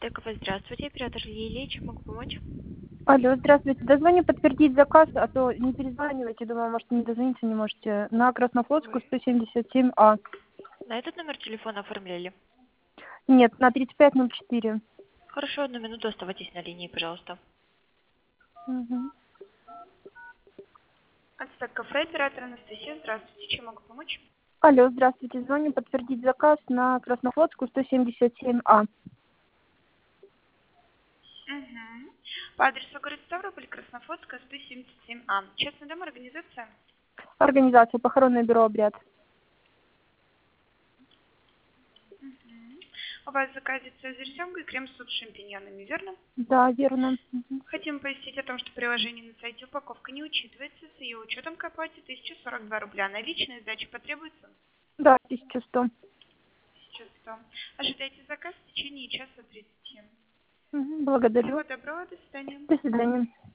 ТКВ, здравствуйте, оператор Лилия, чем могу помочь? Алло, здравствуйте. Дозвони подтвердить заказ, а то не перезванивайте. Думаю, может, не дозвониться не можете. На Краснофлотскую, Ой. 177А. На этот номер телефона оформляли? Нет, на 3504. Хорошо, 1 минуту, оставайтесь на линии, пожалуйста. Мгм. Ацтек кафе, оператор Анастасия, здравствуйте, чем могу помочь? Алло, здравствуйте. Звоню подтвердить заказ на Краснофлотскую, 177А. Угу. По адресу город Ставрополь, Краснофлотская, 177А. Частный дом, организация? Организация «Похоронное бюро «Обряд». Угу. У вас в заказе цезарь семга и крем-суп с шампиньонами, верно? Да, верно. Мгм. Хотим пояснить о том, что приложение на сайте упаковка не учитывается, с ее учетом к оплате 1042 рубля. Наличные сдачи потребуется? Да, 1100. 1100. Ожидайте заказ в течение часа 30. Мгм. Благодарю. Всего доброго, до свидания. До свидания.